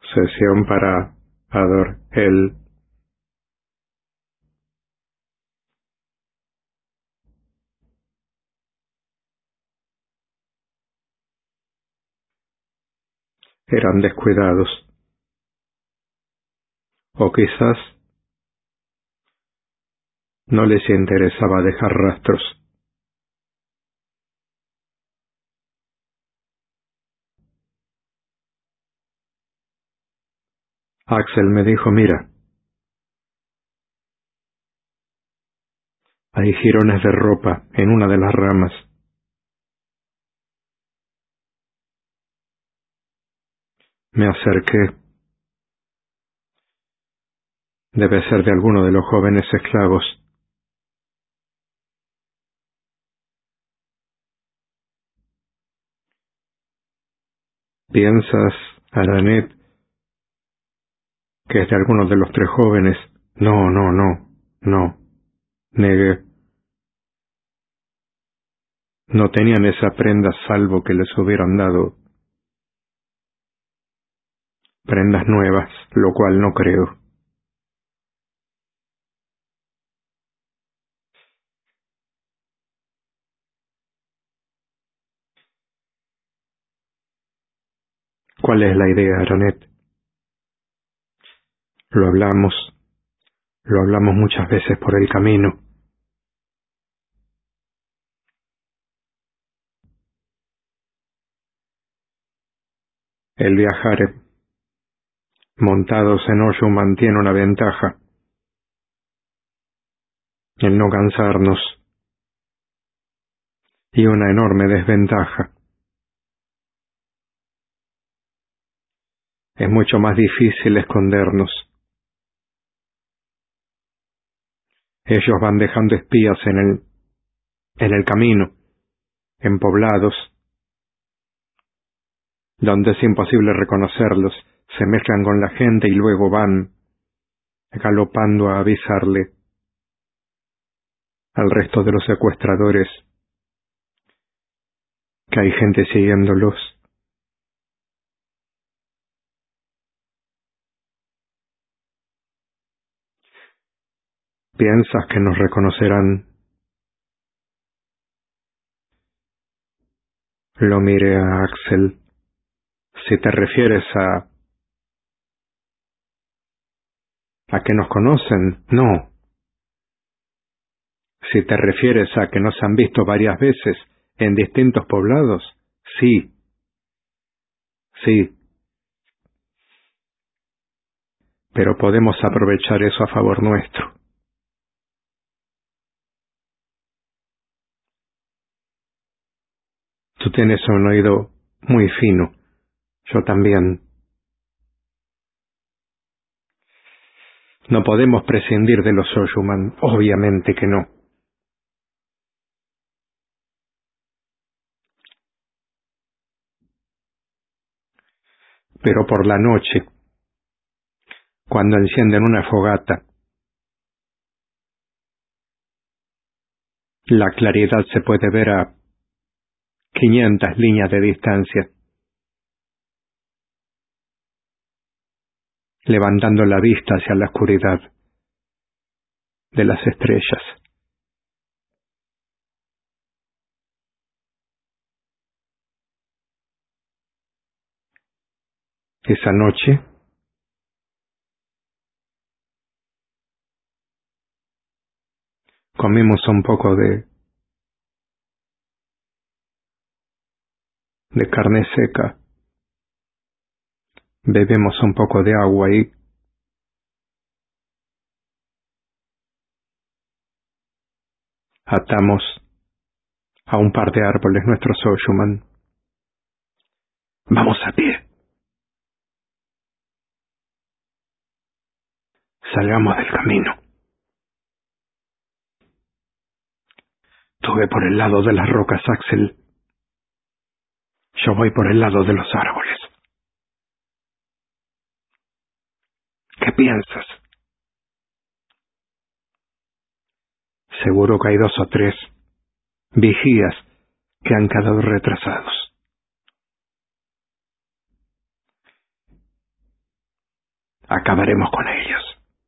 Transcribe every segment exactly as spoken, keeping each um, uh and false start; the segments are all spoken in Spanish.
Sesión para Ador el eran descuidados, o quizás no les interesaba dejar rastros. Axel me dijo: mira, hay jirones de ropa en una de las ramas. Me acerqué. Debe ser de alguno de los jóvenes esclavos. ¿Piensas, Aranet, que es de alguno de los tres jóvenes? No, no, no, no. Negué. No tenían esa prenda salvo que les hubieran dado prendas nuevas, lo cual no creo. ¿Cuál es la idea, Aranet? Lo hablamos, lo hablamos muchas veces por el camino. El viajar montados en Oshu mantiene una ventaja: el no cansarnos, y una enorme desventaja: es mucho más difícil escondernos. Ellos van dejando espías en el, en el camino, en poblados, donde es imposible reconocerlos. Se mezclan con la gente y luego van galopando a avisarle al resto de los secuestradores que hay gente siguiéndolos. ¿Piensas que nos reconocerán? Lo miré a Axel. Si te refieres a... a que nos conocen, no. Si te refieres a que nos han visto varias veces en distintos poblados, sí. Sí. Pero podemos aprovechar eso a favor nuestro. Tú tienes un oído muy fino. Yo también. No podemos prescindir de los Soyuman, obviamente que no. Pero por la noche, cuando encienden una fogata, la claridad se puede ver a quinientas líneas de distancia, levantando la vista hacia la oscuridad de las estrellas. Esa noche, comimos un poco de, de carne seca, bebemos un poco de agua y atamos a un par de árboles nuestro Soyuman. Vamos a pie. Salgamos del camino. Tú ve por el lado de las rocas, Axel. Yo voy por el lado de los árboles. ¿Qué piensas? Seguro que hay dos o tres vigías que han quedado retrasados. acabaremos con ellos.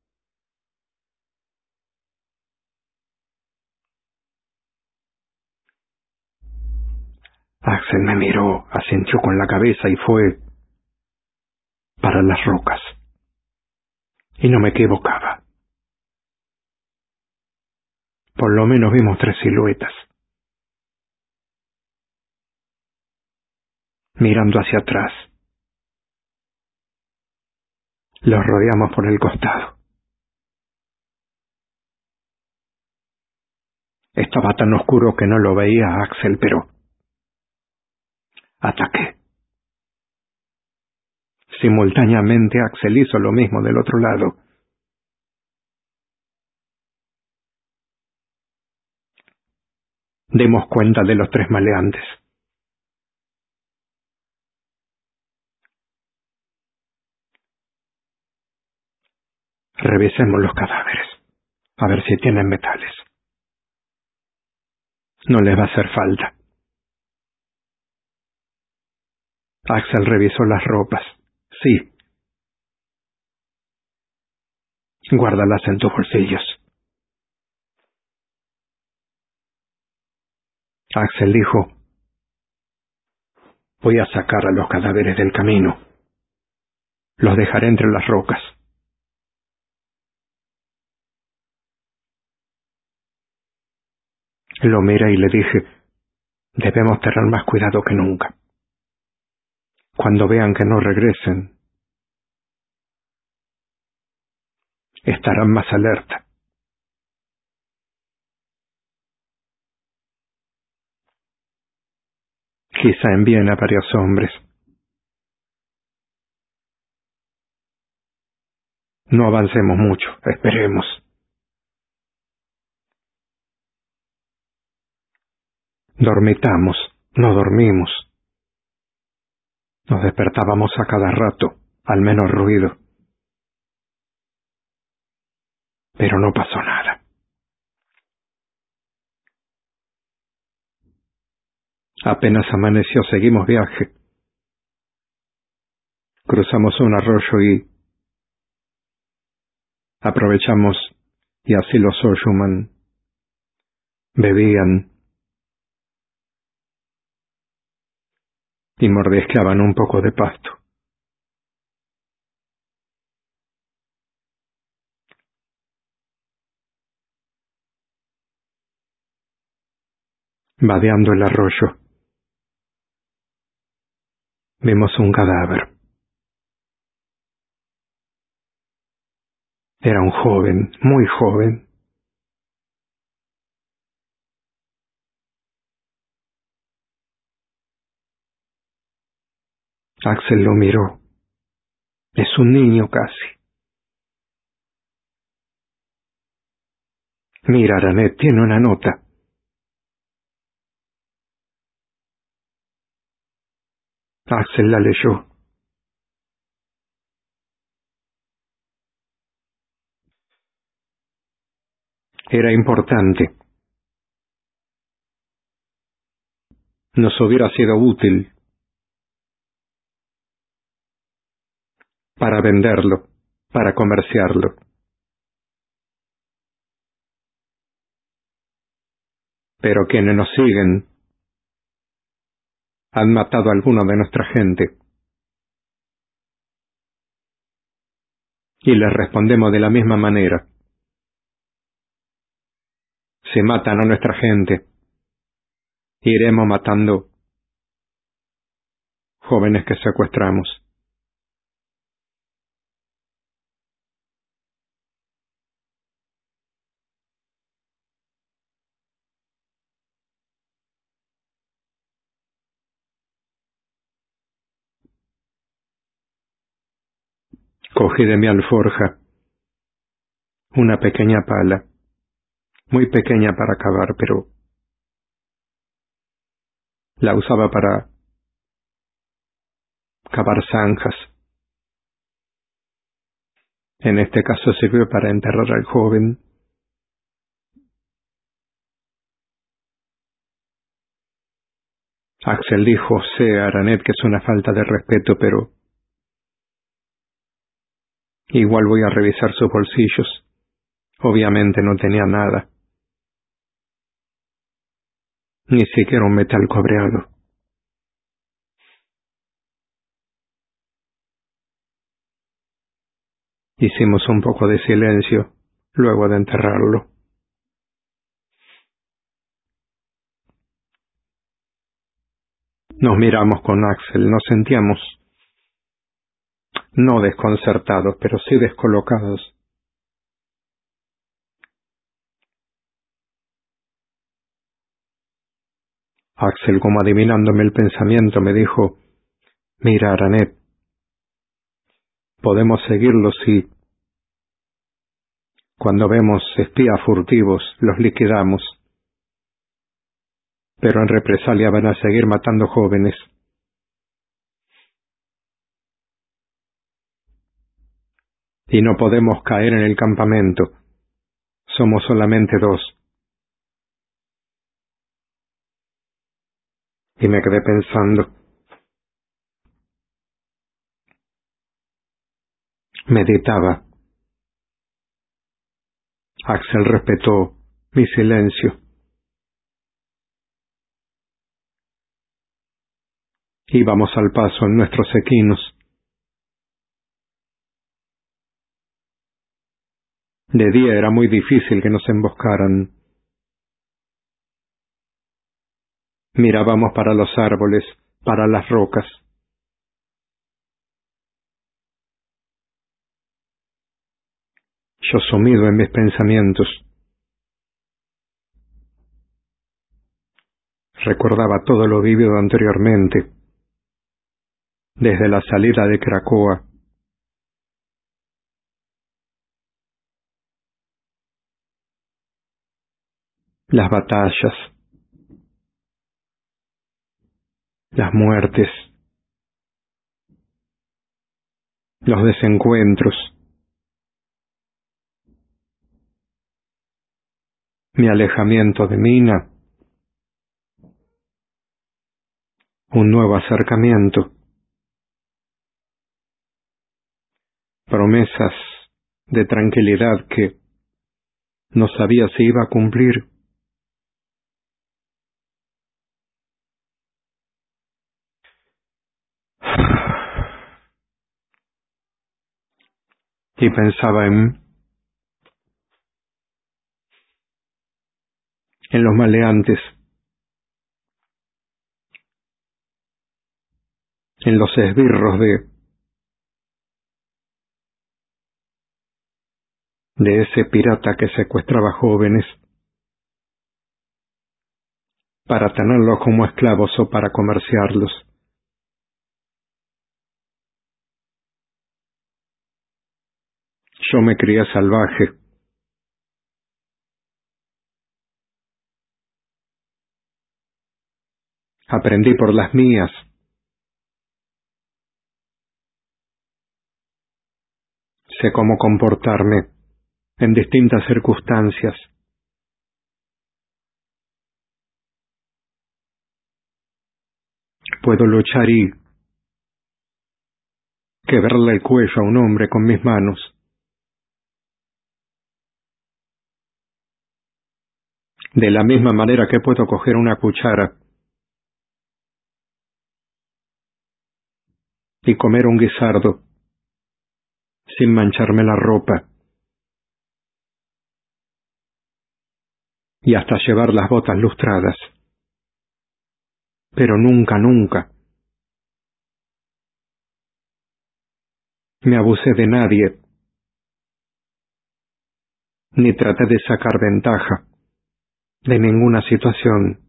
Axel me miró, asintió con la cabeza y fue para las rocas. Y no me equivocaba. Por lo menos vimos tres siluetas. Mirando hacia atrás. Los rodeamos por el costado. Estaba tan oscuro que no lo veía a Axel, pero ataqué. Simultáneamente Axel hizo lo mismo del otro lado. Demos cuenta de los tres maleantes. Revisemos los cadáveres, a ver si tienen metales. No les va a hacer falta. Axel revisó las ropas. Sí. Guárdalas en tus bolsillos. Axel dijo, voy a sacar a los cadáveres del camino. Los dejaré entre las rocas. Lo miré y le dije, debemos tener más cuidado que nunca. Cuando vean que no regresen, estarán más alerta. Quizá envíen a varios hombres. No avancemos mucho, esperemos. Dormitamos, no dormimos. Nos despertábamos a cada rato, al menos ruido. Pero no pasó nada. Apenas amaneció, seguimos viaje. Cruzamos un arroyo y aprovechamos, y así los Oshuman bebían y mordisqueaban un poco de pasto. Vadeando el arroyo, vimos un cadáver. Era un joven, muy joven. Axel lo miró. Es un niño casi. Mira, Aranet, tiene una nota. Axel la leyó. Era importante. Nos hubiera sido útil para venderlo, para comerciarlo. Pero quienes nos siguen han matado a alguno de nuestra gente. Y les respondemos de la misma manera. Si matan a nuestra gente, iremos matando jóvenes que secuestramos. Cogí de mi alforja una pequeña pala, muy pequeña para cavar, pero la usaba para cavar zanjas. En este caso sirvió para enterrar al joven. Axel dijo, sé, Aranet, que es una falta de respeto, pero Igual voy a revisar sus bolsillos. Obviamente no tenía nada. Ni siquiera un metal cobreado. Hicimos un poco de silencio luego de enterrarlo. Nos miramos con Axel, nos sentíamos no desconcertados, pero sí descolocados. Axel, como adivinándome el pensamiento, me dijo: «Mira, Aranet, podemos seguirlos y, cuando vemos espías furtivos, los liquidamos. Pero en represalia van a seguir matando jóvenes. Y no podemos caer en el campamento. Somos solamente dos». Y me quedé pensando. Meditaba. Axel respetó mi silencio. Íbamos al paso en nuestros equinos. De día era muy difícil que nos emboscaran. Mirábamos para los árboles, para las rocas. Yo sumido en mis pensamientos. Recordaba todo lo vivido anteriormente, desde la salida de Cracoa. Las batallas, las muertes, los desencuentros, mi alejamiento de Mina, un nuevo acercamiento, promesas de tranquilidad que no sabía si iba a cumplir. Y pensaba en, en los maleantes, en los esbirros de, de ese pirata que secuestraba jóvenes para tenerlos como esclavos o para comerciarlos. Yo me crié salvaje. Aprendí por las mías. Sé cómo comportarme en distintas circunstancias. Puedo luchar y quebrarle el cuello a un hombre con mis manos. De la misma manera que puedo coger una cuchara y comer un guisardo sin mancharme la ropa, y hasta llevar las botas lustradas. Pero nunca, nunca me abusé de nadie, ni traté de sacar ventaja de ninguna situación.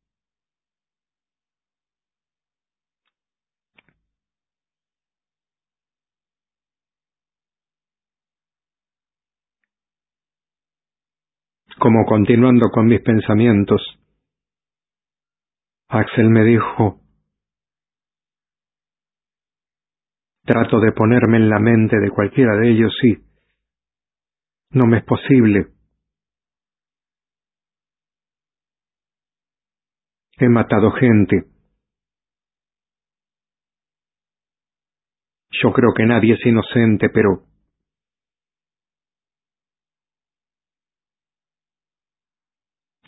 Como continuando con mis pensamientos, Axel me dijo: trato de ponerme en la mente de cualquiera de ellos y no me es posible. He matado gente. Yo creo que nadie es inocente, pero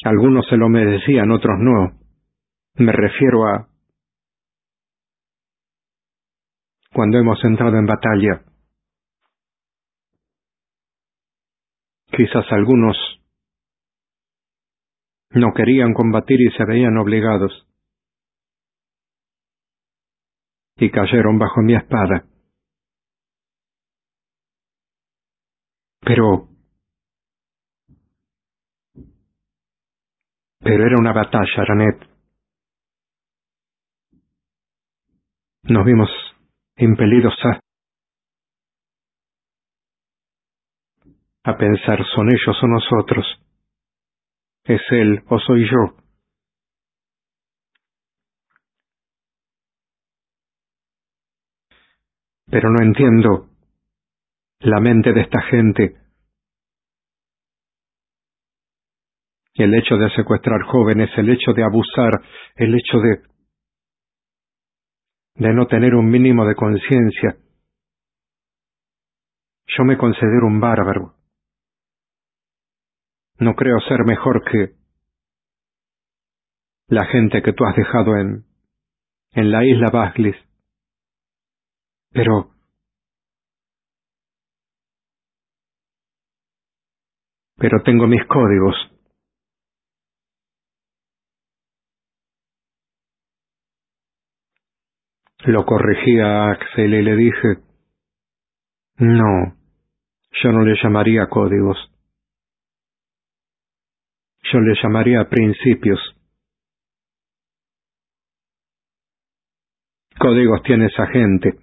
Algunos se lo merecían, otros no. Me refiero a cuando hemos entrado en batalla. Quizás algunos no querían combatir y se veían obligados, y cayeron bajo mi espada. Pero, pero era una batalla, Aranet. Nos vimos impelidos a, a pensar, ¿son ellos o nosotros? ¿Es él o soy yo? Pero no entiendo la mente de esta gente. El hecho de secuestrar jóvenes, el hecho de abusar, el hecho de, de no tener un mínimo de conciencia. Yo me considero un bárbaro. No creo ser mejor que la gente que tú has dejado en, en la isla Baslis. Pero, pero tengo mis códigos. Lo corregí a Axel y le dije, no, yo no le llamaría códigos. Yo le llamaría principios. Códigos tiene esa gente.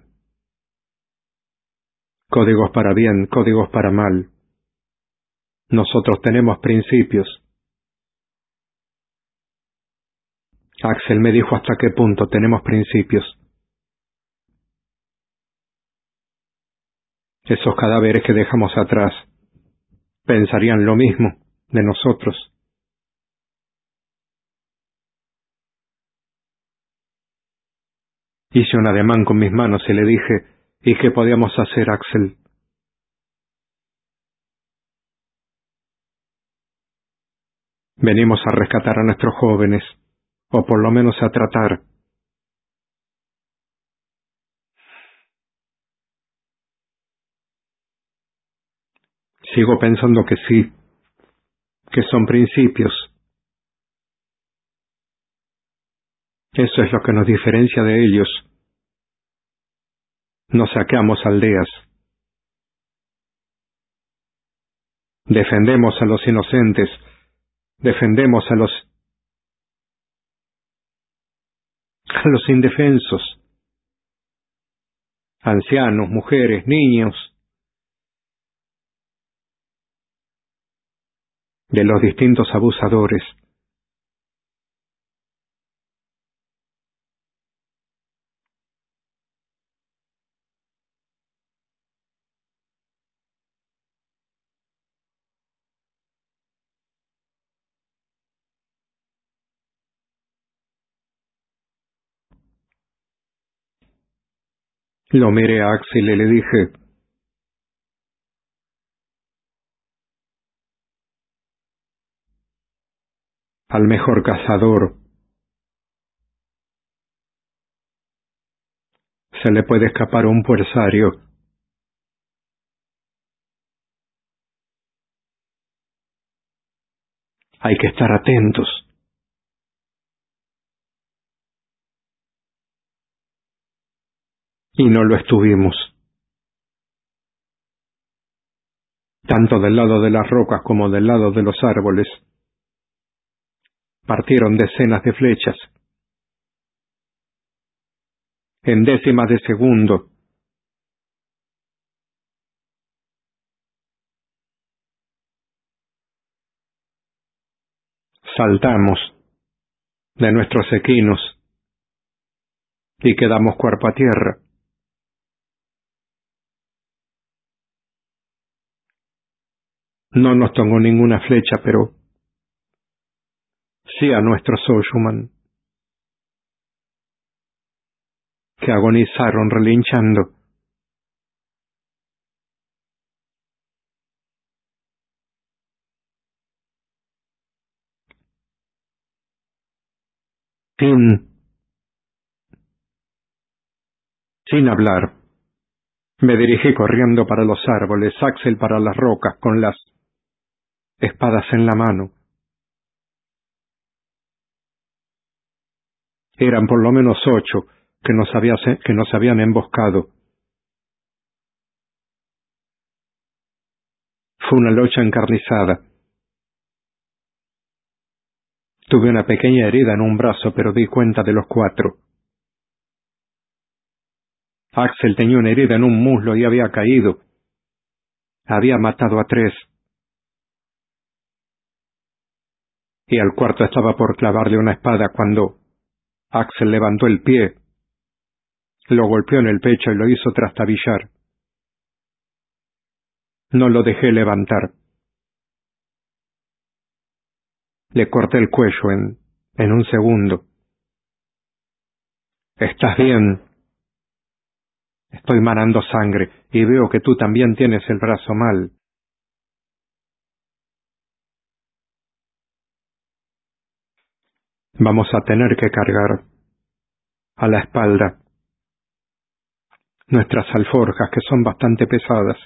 Códigos para bien, códigos para mal. Nosotros tenemos principios. Axel me dijo hasta qué punto tenemos principios. Esos cadáveres que dejamos atrás pensarían lo mismo de nosotros. Hice un ademán con mis manos y le dije, ¿y qué podíamos hacer, Axel? Venimos a rescatar a nuestros jóvenes, o por lo menos a tratar. Sigo pensando que sí, que son principios. Eso es lo que nos diferencia de ellos. No saqueamos aldeas. Defendemos a los inocentes. Defendemos a los, a los indefensos. Ancianos, mujeres, niños. De los distintos abusadores. Lo miré a Axel y le dije, al mejor cazador se le puede escapar un puersario. Hay que estar atentos. Y no lo estuvimos. Tanto del lado de las rocas como del lado de los árboles. Partieron decenas de flechas. En décimas de segundo. Saltamos de nuestros equinos y quedamos cuerpo a tierra. No nos tomó ninguna flecha, pero sí a nuestros Soyuman, que agonizaron relinchando. Sin hablar, me dirigí corriendo para los árboles, Axel para las rocas, con las espadas en la mano. Eran por lo menos ocho que nos, había, que nos habían emboscado. Fue una lucha encarnizada. Tuve una pequeña herida en un brazo, pero di cuenta de los cuatro. Axel tenía una herida en un muslo y había caído. Había matado a tres. Y al cuarto estaba por clavarle una espada cuando Axel levantó el pie, lo golpeó en el pecho y lo hizo trastabillar. No lo dejé levantar. Le corté el cuello en, en un segundo. ¿Estás bien? Estoy manando sangre y veo que tú también tienes el brazo mal. Vamos a tener que cargar a la espalda nuestras alforjas, que son bastante pesadas.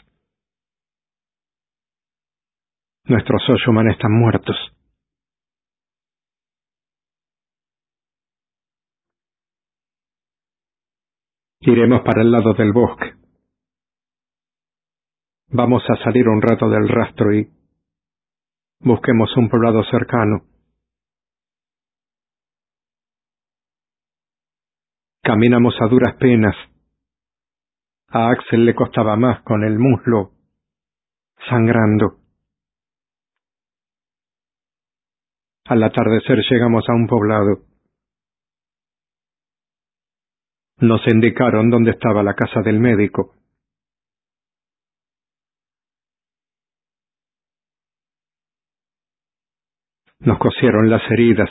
Nuestros Oyoman están muertos. Iremos para el lado del bosque. Vamos a salir un rato del rastro y busquemos un poblado cercano. Caminamos a duras penas. A Axel le costaba más, con el muslo sangrando. Al atardecer llegamos a un poblado. Nos indicaron dónde estaba la casa del médico. Nos cosieron las heridas.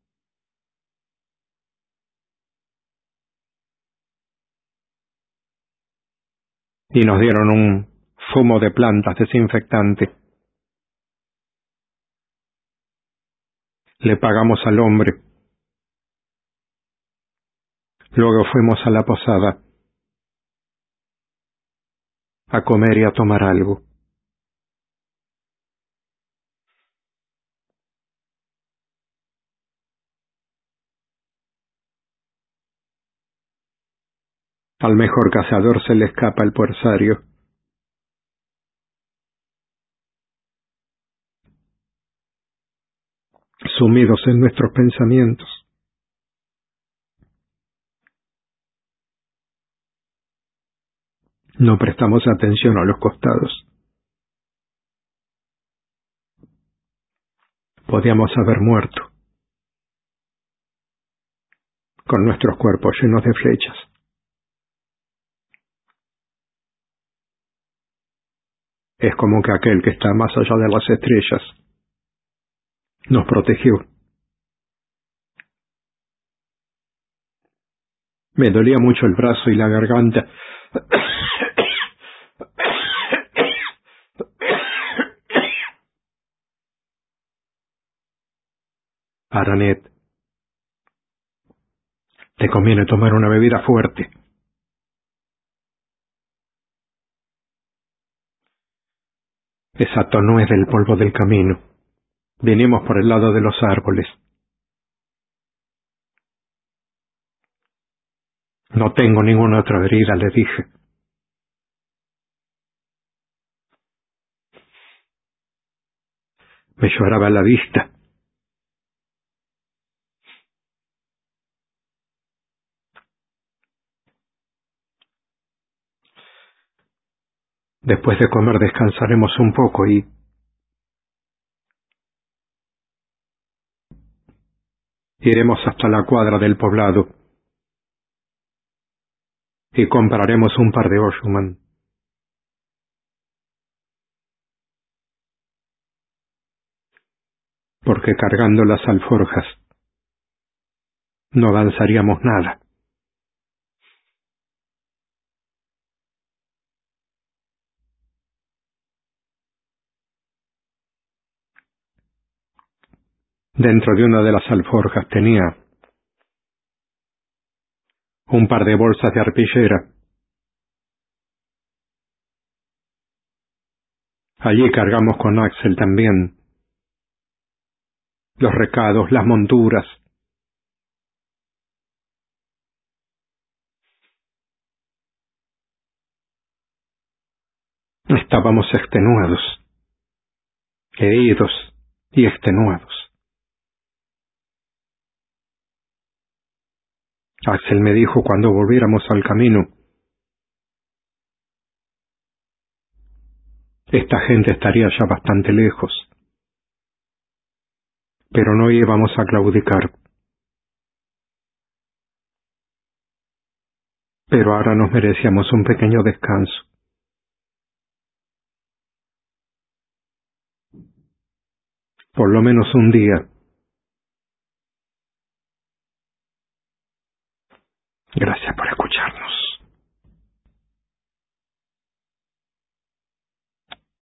Y nos dieron un zumo de plantas desinfectante. Le pagamos al hombre. Luego fuimos a la posada a comer y a tomar algo. Al mejor cazador se le escapa el corsario. Sumidos en nuestros pensamientos. No prestamos atención a los costados. Podíamos haber muerto, con nuestros cuerpos llenos de flechas. Es como que aquel que está más allá de las estrellas nos protegió. Me dolía mucho el brazo y la garganta. Aranet, te conviene tomar una bebida fuerte. Exacto, no es del polvo del camino. Vinimos por el lado de los árboles. No tengo ninguna otra herida, le dije. Me lloraba la vista. Después de comer descansaremos un poco y iremos hasta la cuadra del poblado y compraremos un par de Oyoman. Porque cargando las alforjas no avanzaríamos nada. Dentro de una de las alforjas tenía un par de bolsas de arpillera. Allí cargamos con Axel también los recados, las monturas. Estábamos extenuados, heridos y extenuados. Axel me dijo cuando volviéramos al camino: esta gente estaría ya bastante lejos, pero no íbamos a claudicar. Pero ahora nos merecíamos un pequeño descanso. Por lo menos un día. Gracias por escuchar.